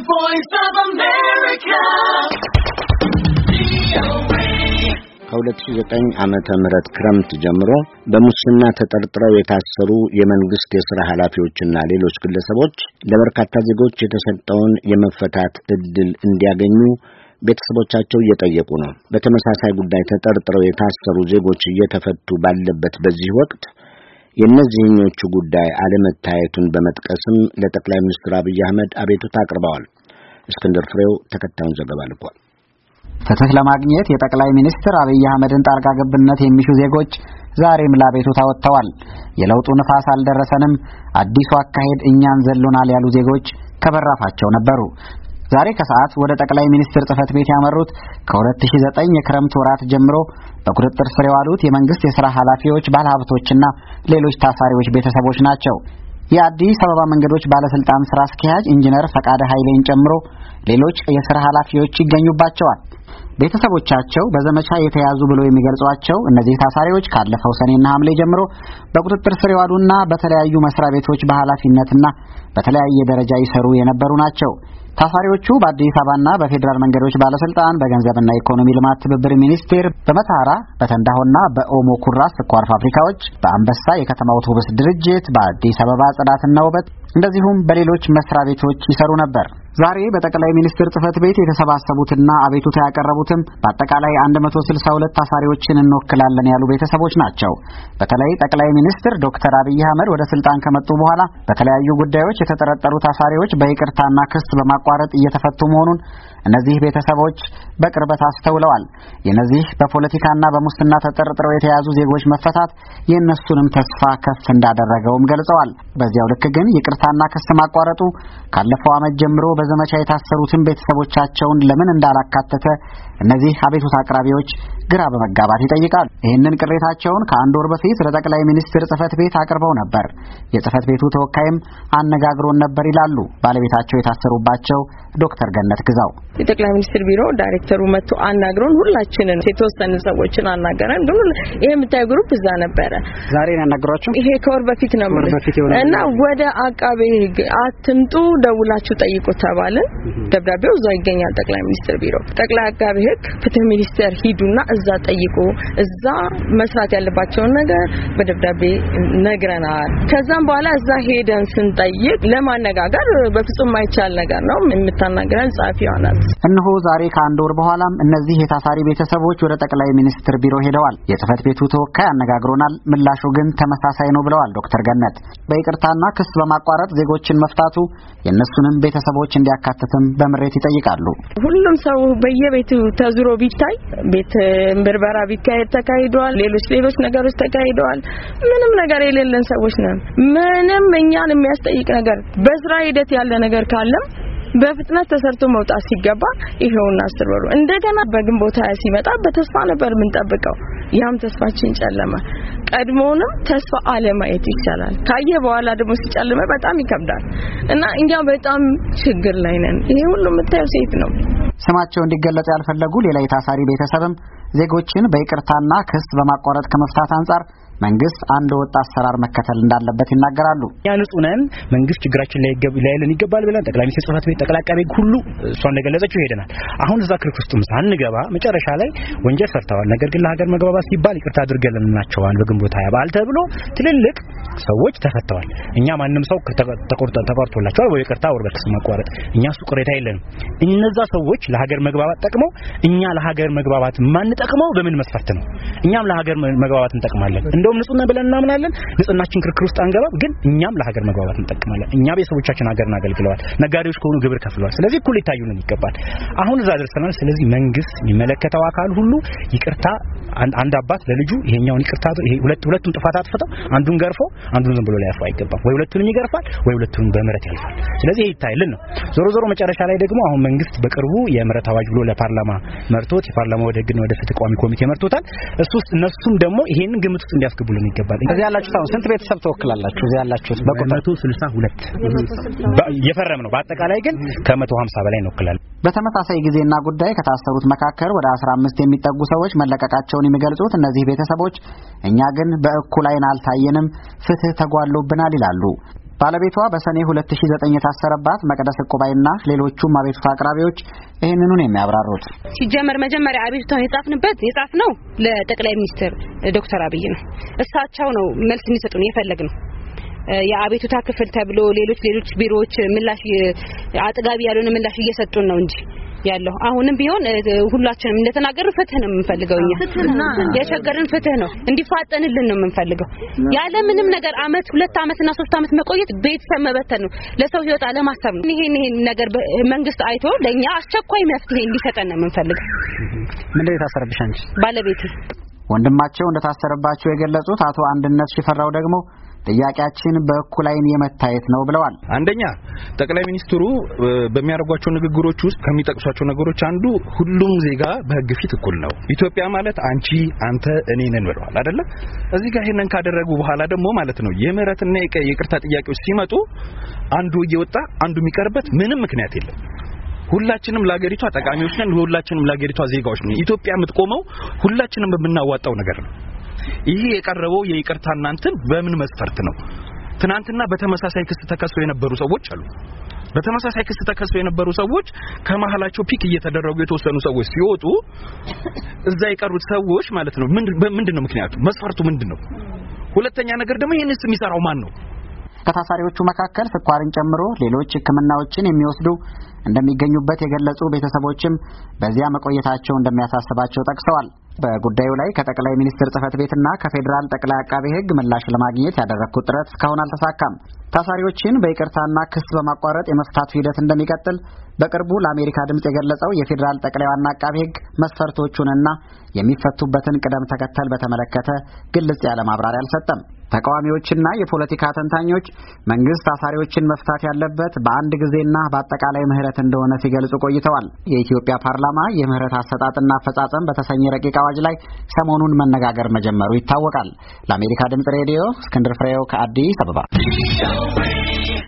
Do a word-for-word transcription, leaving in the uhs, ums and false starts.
The Voice of America. ከሁለት ሺህ ዘጠኝ ዓመተ ምህረት ክረምት ጀምሮ በሙስና ተጠርጥረው የታሰሩ የመንግስት የሥራ ኃላፊዎችና ሌሎች ግለሰቦች ለበርካታ ዜጎች የተሰጠውን የመፈታት ዕድል እንዲያገኙ ቤተሰቦቻቸው እየጠየቁ ነው። በተመሳሳይ ጉዳይ ተጠርጥረው የታሰሩ ዜጎች እየተፈቱ ባለበት በዚህ ወቅት የእነዚህኞቹ ጉዳይ አለመታየቱን በመጥቀስም ለጠቅላይ ሚኒስትር አብይ አህመድ አቤቱታ አቅርበዋል። እስክንድር ፍሬው ተከታዩን ዘገባ ልኳል። ፍትህ ለማግኘት የጠቅላይ ሚኒስትር አብይ አህመድን ጣልቃ ገብነት የሚሹ ዜጎች ዛሬም ለአቤቱታ ወጥተዋል። የለውጡ ንፋስ አልደረሰንም፣ አዲሱ አካሄድ እኛን ዘሎናል ያሉ ዜጎች ከበራፋቸው ነበሩ። ዛሬ ከሰዓት ወደ ጠቅላይ ሚኒስትር ጽህፈት ቤት ያመሩት ከሁለት ሺህ ዘጠኝ የክረምት ወራት ጀምሮ በቁጥጥር ስር የዋሉት የመንግስት የሥራ ኃላፊዎች፣ ባለሀብቶችና ሌሎች ታሳሪዎች ቤተሰቦች ናቸው። የአዲስ አበባ መንገዶች ባለስልጣን ስራ አስኪያጅ ኢንጂነር ፈቃደ ኃይሌን ጨምሮ ሌሎች የሥራ ኃላፊዎች ይገኙባቸዋል። ቤተሰቦቻቸው በዘመቻ የተያዙ ብሎ የሚገልጿቸው እነዚህ ታሳሪዎች ካለፈው ሰኔና ሐምሌ ጀምሮ በቁጥጥር ስር የዋሉና በተለያዩ መስሪያ ቤቶች በኃላፊነትና በተለያየ ደረጃ ይሰሩ የነበሩ ናቸው። ታሳሪዎቹ በአዲስ አበባና በፌዴራል መንገዶች ባለስልጣን፣ በገንዘብና ኢኮኖሚ ልማት ትብብር ሚኒስቴር፣ በመተሐራ፣ በተንዳሆና በኦሞ ኩራዝ ስኳር ፋብሪካዎች፣ በአንበሳ የከተማ አውቶቡስ ድርጅት፣ በአዲስ አበባ ጽዳትና ውበት እንደዚሁም በሌሎች መስሪያ ቤቶች ይሰሩ ነበር። ዛሬ በጠቅላይ ሚኒስትር ጽህፈት ቤት የተሰባሰቡትና አቤቱታ ያቀረቡትም በአጠቃላይ አንድ መቶ ስልሳ ሁለት ታሳሪዎችን እንወክላለን ያሉ ቤተሰቦች ናቸው። በተለይ ጠቅላይ ሚኒስትር ዶክተር አብይ አህመድ ወደ ስልጣን ከመጡ በኋላ በተለያዩ ጉዳዮች የተጠረጠሩ ታሳሪዎች በይቅርታና ክስ በማቋረጥ እየተፈቱ መሆኑን እነዚህ ቤተሰቦች በቅርበት አስተውለዋል። የነዚህ በፖለቲካና በሙስና ተጠርጥረው የተያዙ ዜጎች መፈታት የእነሱንም ተስፋ ከፍ እንዳደረገውም ገልጸዋል። በዚያው ልክ ግን ይቅርታና ክስ ማቋረጡ ካለፈው ዓመት ጀምሮ በዘመቻ የታሰሩትን ቤተሰቦቻቸውን ለምን እንዳላካተተ እነዚህ አቤቱታ አቅራቢዎች ግራ በመጋባት ይጠይቃሉ። ይህንን ቅሬታቸውን ከአንድ ወር በፊት ለጠቅላይ ሚኒስትር ጽህፈት ቤት አቅርበው ነበር። የጽህፈት ቤቱ ተወካይም አነጋግሮን ነበር ይላሉ ባለቤታቸው የታሰሩባቸው ዶክተር ገነት ግዛው። የጠቅላይ ሚኒስትር ቢሮ ዳይሬክተሩ መጥቶ አናግሮን ሁላችንን የተወሰኑ ሰዎችን አናገረን። ግን ይሄ የምታይ ግሩፕ እዛ ነበረ። ዛሬ ነው ያናገሯቸው። ይሄ ከወር በፊት ነው እና ወደ አቃቤ ሕግ አትምጡ ደውላችሁ ጠይቁ ተባልን። ደብዳቤው እዛ ይገኛል ጠቅላይ ሚኒስትር ቢሮ። ጠቅላይ አቃቤ ሕግ ፍትህ ሚኒስቴር ሂዱና እዛ ጠይቁ፣ እዛ መስራት ያለባቸውን ነገር በደብዳቤ ነግረናል። ከዛም በኋላ እዛ ሄደን ስንጠይቅ ለማነጋገር በፍጹም ማይቻል ነገር ነው። የምታናገረን ጻፊዋ ናት። እነሆ ዛሬ ከአንድ ወር በኋላም እነዚህ የታሳሪ ቤተሰቦች ወደ ጠቅላይ ሚኒስትር ቢሮ ሄደዋል። የጽህፈት ቤቱ ተወካይ አነጋግሮናል። ምላሹ ግን ተመሳሳይ ነው ብለዋል ዶክተር ገነት። በይቅርታና ክስ በማቋረጥ ዜጎችን መፍታቱ የእነሱንም ቤተሰቦች እንዲያካትትም በምሬት ይጠይቃሉ። ሁሉም ሰው በየቤቱ ተዝሮ ቢታይ ቤት ምርመራ ቢካሄድ ተካሂዷል። ሌሎች ሌሎች ነገሮች ተካሂደዋል። ምንም ነገር የሌለን ሰዎች ነን። ምንም እኛን የሚያስጠይቅ ነገር በስራ ሂደት ያለ ነገር ካለም በፍጥነት ተሰርቶ መውጣት ሲገባ ይሄውና አስር ወሩ እንደገና በግንቦት ሃያ ሲመጣ በተስፋ ነበር የምንጠብቀው። ያም ተስፋችን ጨለመ። ቀድሞውንም ተስፋ አለማየት ይቻላል። ካየ በኋላ ደግሞ ሲጨልመ በጣም ይከብዳል እና እኛ በጣም ችግር ላይ ነን። ይሄ ሁሉ የምታየው ሴት ነው። ስማቸው እንዲገለጽ ያልፈለጉ ሌላ የታሳሪ ቤተሰብም ዜጎችን በይቅርታና ክስ በማቋረጥ ከመፍታት አንጻር መንግስት አንድ ወጥ አሰራር መከተል እንዳለበት ይናገራሉ። ያ ንጹህ ነን፣ መንግስት ችግራችን ላይ ላይለን ይገባል ብለን ጠቅላይ ሚኒስትር ጽህፈት ቤት ጠቅላይ አቃቤ ሁሉ እሷ እንደገለጸችው ሄደናል። አሁን እዛ ክርክር ውስጥ ሳንገባ መጨረሻ ላይ ወንጀል ሰርተዋል፣ ነገር ግን ለሀገር መግባባት ሲባል ይቅርታ አድርገንላቸዋል በግንቦት ሃያ በዓል ተብሎ ትልልቅ ሰዎች ተፈተዋል። እኛ ማንም ሰው ተቆርጦ ተቆርጦላቸዋል ወይ ይቅርታ ወር በክስ ማቋረጥ እኛ እሱ ቅሬታ የለንም። እነዛ ሰዎች ለሀገር መግባባት ጠቅመው እኛ ለሀገር መግባባት ማን ጠቅመው በምን መስፈርት ነው? እኛም ለሀገር መግባባት እንጠቅማለን። እንደውም ንጹህና ብለን እናምናለን። ንጹህናችን ክርክር ውስጥ አንገባም። ግን እኛም ለሀገር መግባባት እንጠቅማለን። እኛ ቤተሰቦቻችን ሀገርን አገልግለዋል። ነጋዴዎች ከሆኑ ግብር ከፍለዋል። ስለዚህ እኩል ይታዩልን ይገባል። አሁን እዛ ደርሰናል። ስለዚህ መንግስት የሚመለከተው አካል ሁሉ ይቅርታ አንድ አባት ለልጁ ይሄኛውን ይቅርታ ይሄ ሁለት ሁለቱም ጥፋት አጥፍተው አንዱን ገርፎ አንዱን ዝም ብሎ ሊያልፈው አይገባም። ወይ ሁለቱንም ይገርፋል ወይ ሁለቱንም በምህረት ያልፋል። ስለዚህ ይሄ ይታይልን ነው። ዞሮ ዞሮ መጨረሻ ላይ ደግሞ አሁን መንግስት በቅርቡ የምህረት አዋጅ ብሎ ለፓርላማ መርቶት የፓርላማ ወደ ህግና ወደ ፍትህ ቋሚ ኮሚቴ መርቶታል። እሱስ እነሱም ደግሞ ይሄንን ግምት ውስጥ እንዲያስገቡልን ይገባል። እዚህ ያላችሁት አሁን ስንት ቤተሰብ ተወክላላችሁ? እዚህ ያላችሁት በቁጥር መቶ ስልሳ ሁለት የፈረም ነው። በአጠቃላይ ግን ከመቶ ሃምሳ በላይ እንወክላለን። በተመሳሳይ ጊዜና ጉዳይ ከታሰሩት መካከል ወደ አስራ አምስት የሚጠጉ ሰዎች መለቀቃቸውን የሚገልጹት እነዚህ ቤተሰቦች እኛ ግን በእኩል ዓይን አልታየንም፣ ፍትህ ተጓሎብናል ይላሉ። ባለቤቷ በሰኔ ሁለት ሺህ ዘጠኝ የታሰረባት መቅደስ ዕቁባይና ሌሎቹም አቤቱታ አቅራቢዎች ይህንኑን የሚያብራሩት ሲጀመር መጀመሪያ አቤቱታውን የጻፍንበት የጻፍነው ለጠቅላይ ሚኒስትር ዶክተር አብይ ነው። እሳቸው ነው መልስ እንዲሰጡን የፈለግነው። የአቤቱታ ክፍል ተብሎ ሌሎች ሌሎች ቢሮዎች ምላሽ አጥጋቢ ያሉን ምላሽ እየሰጡን ነው እንጂ ያለው አሁንም ቢሆን ሁላችንም እንደተናገርን ፍትህ ነው የምንፈልገው። እኛ የቸገረን ፍትህ ነው እንዲፋጠንልን ነው የምንፈልገው። ያለ ምንም ነገር አመት ሁለት አመትና ሶስት አመት መቆየት ቤተሰብ መበተን ነው፣ ለሰው ህይወት አለማሰብ ነው። ይሄን ይሄን ነገር መንግስት አይቶ ለኛ አስቸኳይ መፍትሄ እንዲሰጠን ነው የምንፈልገው። ምንድነው የታሰረብሽ አንቺ? ባለቤቴ ወንድማቸው እንደታሰረባቸው የገለጹት አቶ አንድነት ሽፈራው ደግሞ ጥያቄያችን በእኩል ዓይን የመታየት ነው ብለዋል። አንደኛ ጠቅላይ ሚኒስትሩ በሚያደርጓቸው ንግግሮች ውስጥ ከሚጠቅሷቸው ነገሮች አንዱ ሁሉም ዜጋ በህግ ፊት እኩል ነው፣ ኢትዮጵያ ማለት አንቺ አንተ እኔ ነን ብለዋል አይደለ? እዚህ ጋር ይሄንን ካደረጉ በኋላ ደግሞ ማለት ነው የምህረትና የይቅርታ ጥያቄዎች ሲመጡ አንዱ እየወጣ አንዱ የሚቀርበት ምንም ምክንያት የለም። ሁላችንም ለሀገሪቷ ጠቃሚዎች ነን፣ ሁላችንም ለሀገሪቷ ዜጋዎች ነን። ኢትዮጵያ የምትቆመው ሁላችንም በመናዋጣው ነገር ነው። ይሄ የቀረበው የይቅርታና እንትን በምን መስፈርት ነው? ትናንትና በተመሳሳይ ክስ ተከሰው የነበሩ ሰዎች አሉ። በተመሳሳይ ክስ ተከሰው የነበሩ ሰዎች ከመሐላቸው ፒክ እየተደረጉ የተወሰኑ ሰዎች ሲወጡ እዛ የቀሩት ሰዎች ማለት ነው ምንድነው ምክንያቱ? መስፈርቱ ምንድነው? ሁለተኛ ነገር ደግሞ ይሄንስ የሚሰራው ማን ነው? ከታሳሪዎቹ መካከል ስኳርን ጨምሮ ሌሎች ሕክምናዎችን የሚወስዱ እንደሚገኙበት የገለጹ ቤተሰቦችም በዚያ መቆየታቸው እንደሚያሳስባቸው ጠቅሰዋል። በጉዳዩ ላይ ከጠቅላይ ሚኒስትር ጽሕፈት ቤትና ከፌዴራል ጠቅላይ አቃቤ ሕግ ምላሽ ለማግኘት ያደረኩት ጥረት እስካሁን አልተሳካም። ታሳሪዎችን በይቅርታና ክስ በማቋረጥ የመፍታቱ ሂደት እንደሚቀጥል በቅርቡ ለአሜሪካ ድምጽ የገለጸው የፌዴራል ጠቅላይ ዋና አቃቤ ሕግ መስፈርቶቹንና የሚፈቱበትን ቅደም ተከተል በተመለከተ ግልጽ ያለ ማብራሪያ አልሰጠም። ተቃዋሚዎችና የፖለቲካ ተንታኞች መንግስት ታሳሪዎችን መፍታት ያለበት በአንድ ጊዜና በአጠቃላይ ምህረት እንደሆነ ሲገልጹ ቆይተዋል። የኢትዮጵያ ፓርላማ የምህረት አሰጣጥና አፈጻጸም በተሰኘ ረቂቅ አዋጅ ላይ ሰሞኑን መነጋገር መጀመሩ ይታወቃል። ለአሜሪካ ድምጽ ሬዲዮ እስክንድር ፍሬው ከአዲስ አበባ